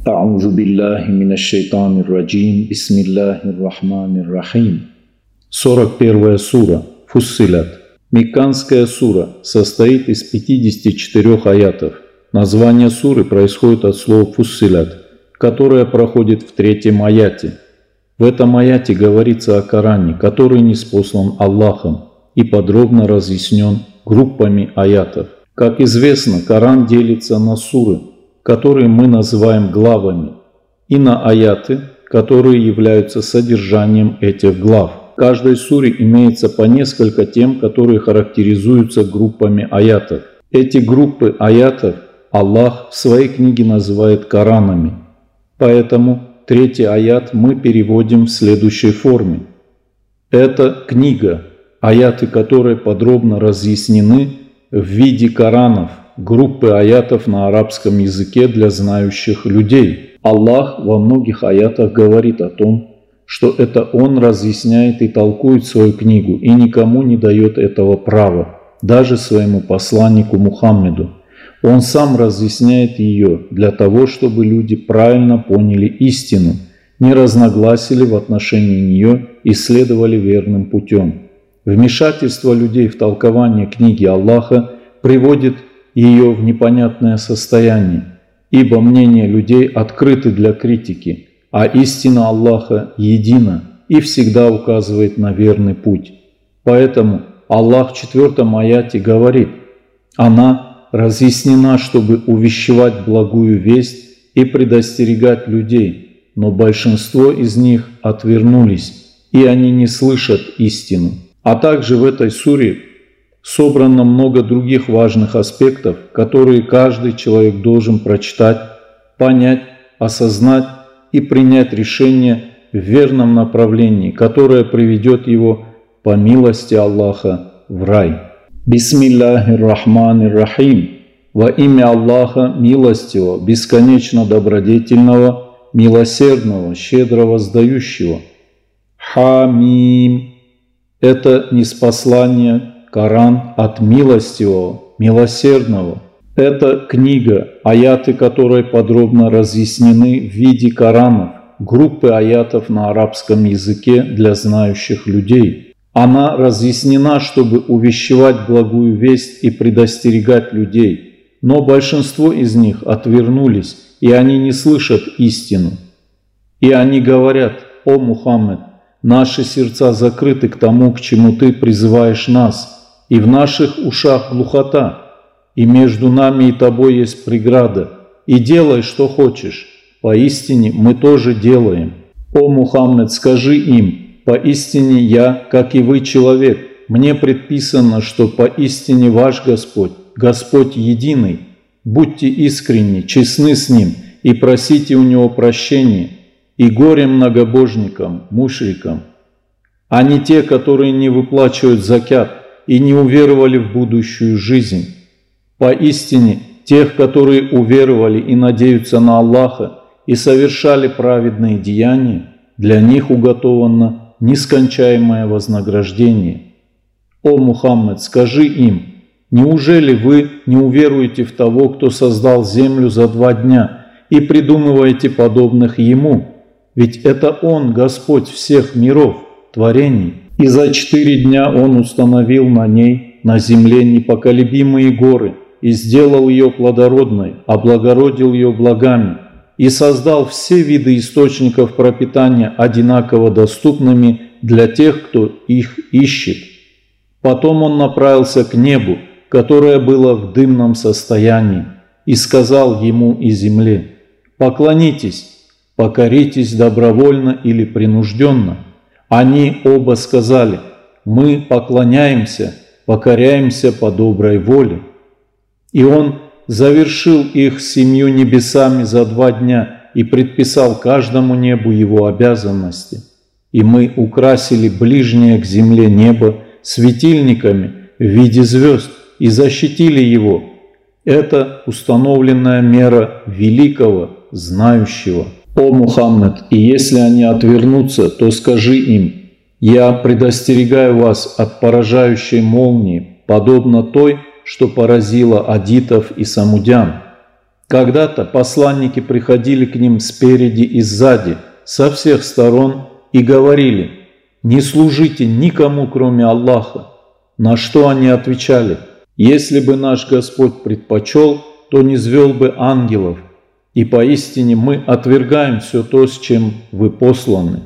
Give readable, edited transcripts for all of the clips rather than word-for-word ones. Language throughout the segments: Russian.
А'узу биллахи минаш шайтанир раджим. Бисмиллахир рахманир рахим. 41 сура Фуссилят. Мекканская сура состоит из 54 аятов. Название суры происходит от слова «фуссилят», которое проходит в 3-м аяте. В этом аяте говорится о Коране, который ниспослан Аллахом и подробно разъяснен группами аятов. Как известно, Коран делится на суры, которые мы называем главами, и на аяты, которые являются содержанием этих глав. В каждой суре имеется по несколько тем, которые характеризуются группами аятов. Эти группы аятов Аллах в своей книге называет Коранами. Поэтому 3-й аят мы переводим в следующей форме. Это книга, аяты которой подробно разъяснены в виде Коранов, группы аятов на арабском языке для знающих людей. Аллах во многих аятах говорит о том, что это Он разъясняет и толкует свою книгу и никому не дает этого права, даже своему посланнику Мухаммеду. Он сам разъясняет ее для того, чтобы люди правильно поняли истину, не разногласили в отношении нее и следовали верным путем. Вмешательство людей в толкование книги Аллаха приводит ее в непонятное состояние, ибо мнения людей открыты для критики, а истина Аллаха едина и всегда указывает на верный путь. Поэтому Аллах в 4-м аяте говорит: «Она разъяснена, чтобы увещевать благую весть и предостерегать людей, но большинство из них отвернулись, и они не слышат истину». А также в этой суре собрано много других важных аспектов, которые каждый человек должен прочитать, понять, осознать и принять решение в верном направлении, которое приведет его по милости Аллаха в рай. Бисмиллахир рахманир рахим. Во имя Аллаха милостивого, бесконечно добродетельного, милосердного, щедро воздающего. Хамим. Это ниспослание Коран от милостивого, милосердного. Это книга, аяты которой подробно разъяснены в виде Коранов, группы аятов на арабском языке для знающих людей. Она разъяснена, чтобы увещевать благую весть и предостерегать людей, но большинство из них отвернулись, и они не слышат истину. И они говорят: «О Мухаммед, наши сердца закрыты к тому, к чему ты призываешь нас, и в наших ушах глухота, и между нами и тобой есть преграда, и делай, что хочешь. Поистине мы тоже делаем». О Мухаммед, скажи им: «Поистине я, как и вы, человек. Мне предписано, что поистине ваш Господь, Господь единый. Будьте искренни, честны с Ним и просите у Него прощения, и горе многобожникам, мушрикам, а не те, которые не выплачивают закят и не уверовали в будущую жизнь. Поистине, тех, которые уверовали и надеются на Аллаха и совершали праведные деяния, для них уготовано нескончаемое вознаграждение. О Мухаммед, скажи им: неужели вы не уверуете в того, кто создал землю за 2 дня, и придумываете подобных Ему? Ведь это Он, Господь всех миров, творений. И за 4 дня Он установил на ней, на земле, непоколебимые горы, и сделал ее плодородной, облагородил ее благами, и создал все виды источников пропитания одинаково доступными для тех, кто их ищет. Потом Он направился к небу, которое было в дымном состоянии, и сказал ему и земле: «Поклонитесь, покоритесь добровольно или принужденно». Они оба сказали: «Мы поклоняемся, покоряемся по доброй воле». И Он завершил их 7 небесами за 2 дня и предписал каждому небу его обязанности. И мы украсили ближнее к земле небо светильниками в виде звезд и защитили его. Это установленная мера великого, знающего. О Мухаммед, и если они отвернутся, то скажи им: «Я предостерегаю вас от поражающей молнии, подобно той, что поразила адитов и самудян. Когда-то посланники приходили к ним спереди и сзади, со всех сторон, и говорили: «Не служите никому, кроме Аллаха». На что они отвечали: «Если бы наш Господь предпочел, то низвел бы ангелов, и поистине мы отвергаем все то, с чем вы посланы».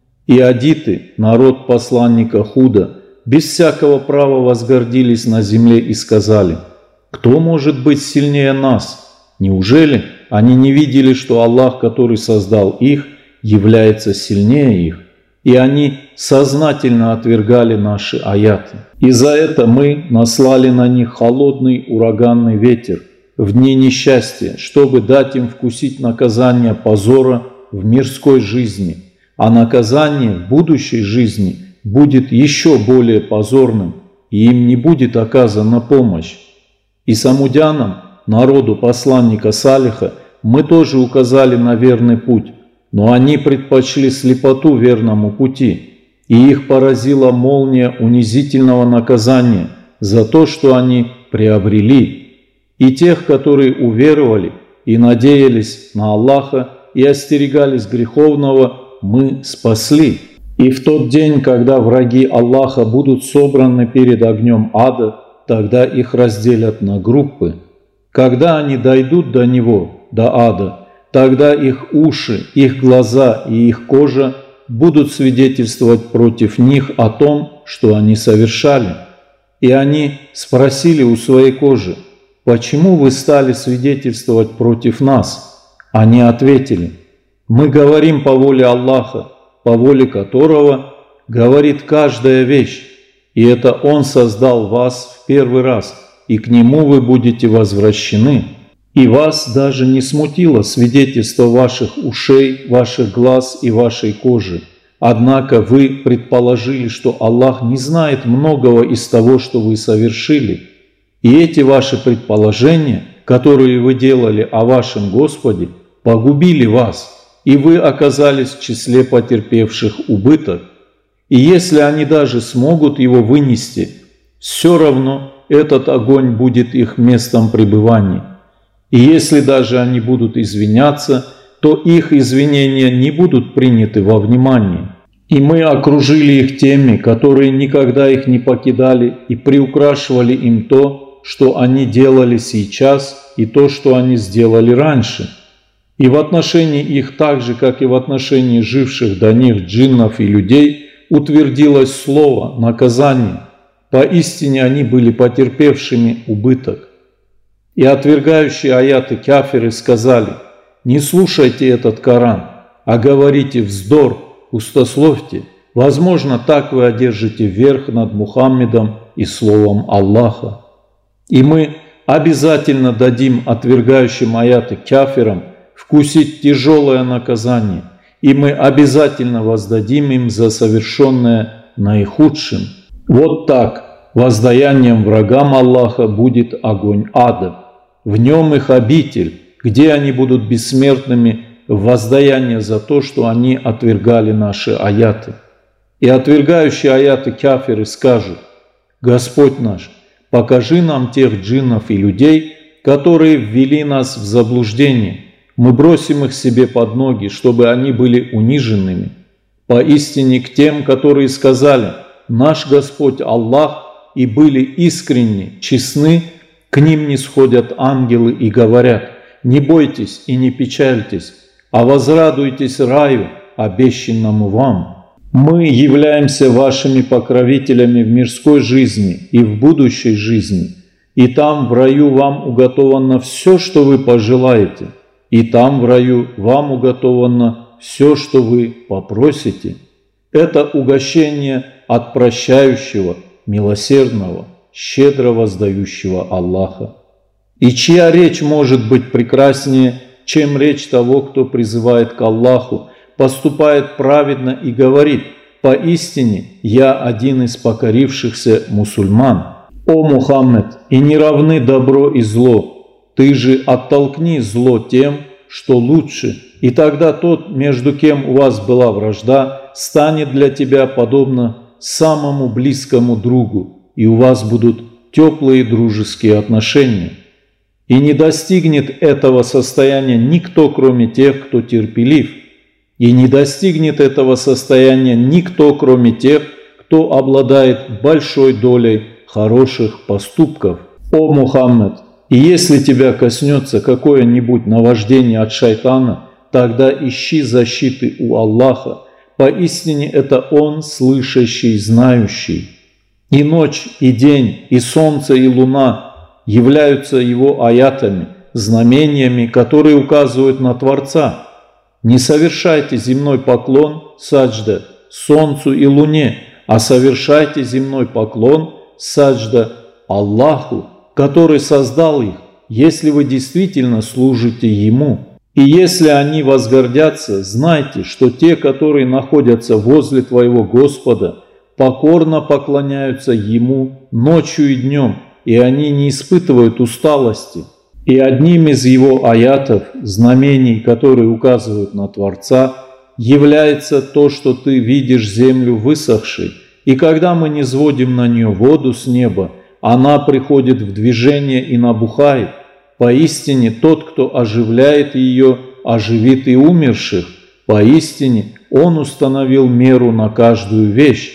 И адиты, народ посланника Худа, без всякого права возгордились на земле и сказали: «Кто может быть сильнее нас? Неужели они не видели, что Аллах, который создал их, является сильнее их?» И они сознательно отвергали наши аяты. И за это мы наслали на них холодный ураганный ветер в дни несчастья, чтобы дать им вкусить наказание позора в мирской жизни, а наказание в будущей жизни будет еще более позорным, и им не будет оказана помощь. И самудянам, народу посланника Салиха, мы тоже указали на верный путь, но они предпочли слепоту верному пути, и их поразила молния унизительного наказания за то, что они приобрели. И тех, которые уверовали и надеялись на Аллаха и остерегались греховного, мы спасли. И в тот день, когда враги Аллаха будут собраны перед огнем ада, тогда их разделят на группы. Когда они дойдут до него, до ада, тогда их уши, их глаза и их кожа будут свидетельствовать против них о том, что они совершали. И они спросили у своей кожи: «Почему вы стали свидетельствовать против нас?» Они ответили: «Мы говорим по воле Аллаха, по воле которого говорит каждая вещь, и это Он создал вас в первый раз, и к Нему вы будете возвращены. И вас даже не смутило свидетельство ваших ушей, ваших глаз и вашей кожи. Однако вы предположили, что Аллах не знает многого из того, что вы совершили. И эти ваши предположения, которые вы делали о вашем Господе, погубили вас, и вы оказались в числе потерпевших убыток. И если они даже смогут его вынести, все равно этот огонь будет их местом пребывания. И если даже они будут извиняться, то их извинения не будут приняты во внимание. И мы окружили их теми, которые никогда их не покидали, и приукрашивали им то, что они делали сейчас, и то, что они сделали раньше. И в отношении их, так же, как и в отношении живших до них джиннов и людей, утвердилось слово «наказание». Поистине они были потерпевшими убыток. И отвергающие аяты кафиры сказали: «Не слушайте этот Коран, а говорите вздор, пустословьте. Возможно, так вы одержите верх над Мухаммедом и словом Аллаха». И мы обязательно дадим отвергающим аяты кафирам вкусить тяжелое наказание, и мы обязательно воздадим им за совершенное наихудшим. Вот так воздаянием врагам Аллаха будет огонь ада. В нем их обитель, где они будут бессмертными в воздаяние за то, что они отвергали наши аяты. И отвергающие аяты кафиры скажут: «Господь наш, покажи нам тех джиннов и людей, которые ввели нас в заблуждение. Мы бросим их себе под ноги, чтобы они были униженными». Поистине к тем, которые сказали: «Наш Господь Аллах», и были искренни, честны, к ним не сходят ангелы и говорят: «Не бойтесь и не печальтесь, а возрадуйтесь раю, обещанному вам. Мы являемся вашими покровителями в мирской жизни и в будущей жизни, и там в раю вам уготовано все, что вы пожелаете, и там в раю вам уготовано все, что вы попросите». Это угощение от прощающего, милосердного, щедро воздающего Аллаха. И чья речь может быть прекраснее, чем речь того, кто призывает к Аллаху, поступает праведно и говорит: «Поистине я один из покорившихся мусульман». О Мухаммед, и не равны добро и зло, ты же оттолкни зло тем, что лучше, и тогда тот, между кем у вас была вражда, станет для тебя подобно самому близкому другу, и у вас будут теплые дружеские отношения. И не достигнет этого состояния никто, кроме тех, кто терпелив. И не достигнет этого состояния никто, кроме тех, кто обладает большой долей хороших поступков. О Мухаммед! И если тебя коснется какое-нибудь наваждение от шайтана, тогда ищи защиты у Аллаха. Поистине это Он, слышащий, знающий. И ночь, и день, и солнце, и луна являются Его аятами, знамениями, которые указывают на Творца. Не совершайте земной поклон, саджда, солнцу и луне, а совершайте земной поклон, саджда, Аллаху, который создал их, если вы действительно служите Ему. И если они возгордятся, знайте, что те, которые находятся возле твоего Господа, покорно поклоняются Ему ночью и днем, и они не испытывают усталости. И одним из Его аятов, знамений, которые указывают на Творца, является то, что ты видишь землю высохшей, и когда мы низводим на нее воду с неба, она приходит в движение и набухает. Поистине тот, кто оживляет ее, оживит и умерших. Поистине Он установил меру на каждую вещь.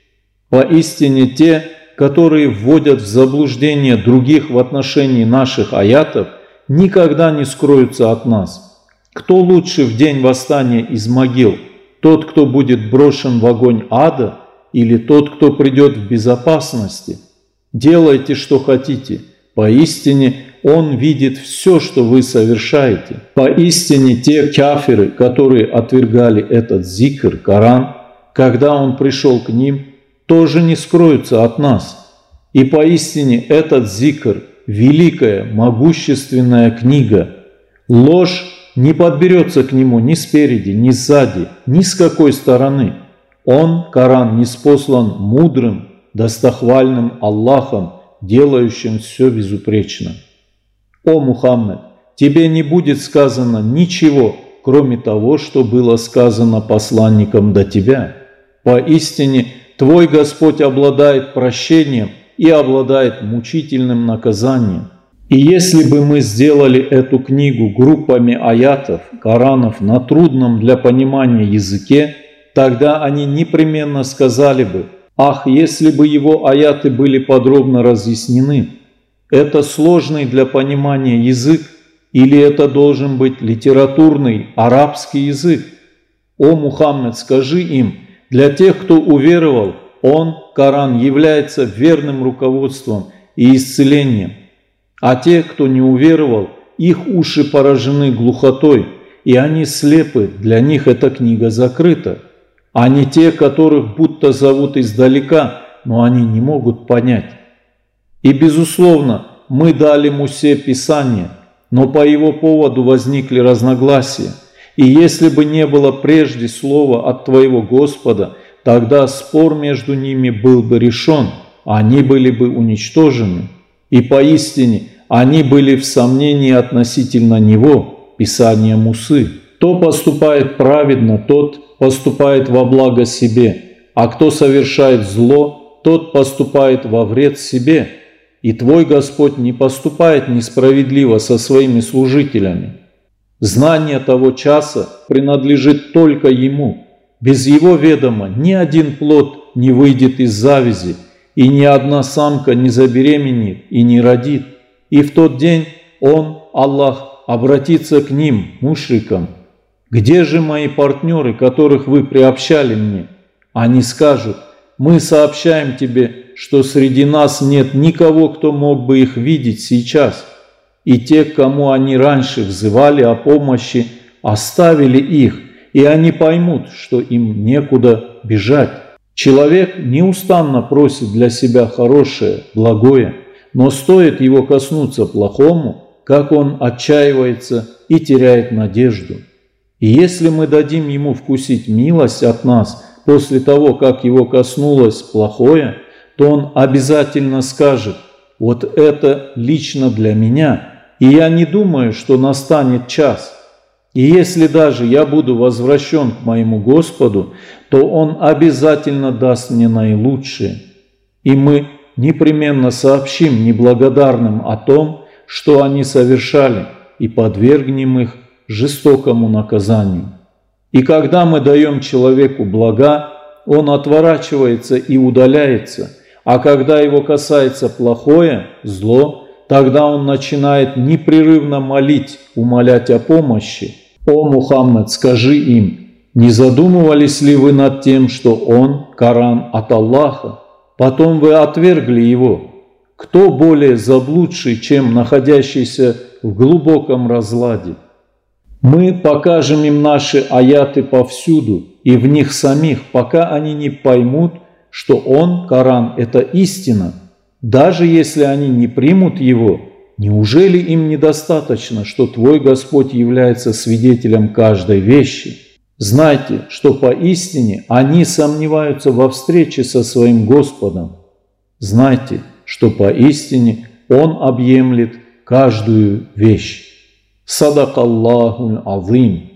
Поистине те, которые вводят в заблуждение других в отношении наших аятов, никогда не скроются от нас. Кто лучше в день восстания из могил? Тот, кто будет брошен в огонь ада, или тот, кто придет в безопасности? Делайте, что хотите. Поистине Он видит все, что вы совершаете. Поистине те кафиры, которые отвергали этот зикр, Коран, когда он пришел к ним, тоже не скроются от нас. И поистине этот зикр – великая, могущественная книга. Ложь не подберется к нему ни спереди, ни сзади, ни с какой стороны. Он, Коран, ниспослан мудрым, достохвальным Аллахом, делающим все безупречно. О Мухаммед, тебе не будет сказано ничего, кроме того, что было сказано посланникам до тебя. Поистине, твой Господь обладает прощением и обладает мучительным наказанием. И если бы мы сделали эту книгу группами аятов, Коранов на трудном для понимания языке, тогда они непременно сказали бы: «Ах, если бы его аяты были подробно разъяснены! Это сложный для понимания язык, или это должен быть литературный арабский язык? О Мухаммед, скажи им, для тех, кто уверовал, он, Коран, является верным руководством и исцелением, а те, кто не уверовал, их уши поражены глухотой, и они слепы, для них эта книга закрыта, а не те, которых будто зовут издалека, но они не могут понять. И, безусловно, мы дали Мусе Писание, но по его поводу возникли разногласия. И если бы не было прежде слова от твоего Господа, тогда спор между ними был бы решен, они были бы уничтожены. И поистине они были в сомнении относительно него, Писания Мусы. Кто поступает праведно, тот поступает во благо себе, а кто совершает зло, тот поступает во вред себе. И твой Господь не поступает несправедливо со своими служителями. Знание того часа принадлежит только Ему. Без Его ведома ни один плод не выйдет из завязи, и ни одна самка не забеременеет и не родит. И в тот день Он, Аллах, обратится к ним, мушрикам: «Где же мои партнеры, которых вы приобщали мне?» Они скажут: «Мы сообщаем тебе, что среди нас нет никого, кто мог бы их видеть сейчас, и те, к кому они раньше взывали о помощи, оставили их, и они поймут, что им некуда бежать». Человек неустанно просит для себя хорошее, благое, но стоит его коснуться плохому, как он отчаивается и теряет надежду. И если мы дадим ему вкусить милость от нас после того, как его коснулось плохое, то он обязательно скажет: «Вот это лично для меня, и я не думаю, что настанет час. И если даже я буду возвращен к моему Господу, то Он обязательно даст мне наилучшее». И мы непременно сообщим неблагодарным о том, что они совершали, и подвергнем их жестокому наказанию. И когда мы даем человеку блага, он отворачивается и удаляется, а когда его касается плохое, зло, тогда он начинает непрерывно молить, умолять о помощи. О Мухаммад, скажи им, не задумывались ли вы над тем, что он, Коран, от Аллаха? Потом вы отвергли его. Кто более заблудший, чем находящийся в глубоком разладе? Мы покажем им наши аяты повсюду и в них самих, пока они не поймут, что он, Коран, это истина. Даже если они не примут его, неужели им недостаточно, что твой Господь является свидетелем каждой вещи? Знайте, что поистине они сомневаются во встрече со своим Господом. Знайте, что поистине Он объемлет каждую вещь. Садак Аллахуль Азим.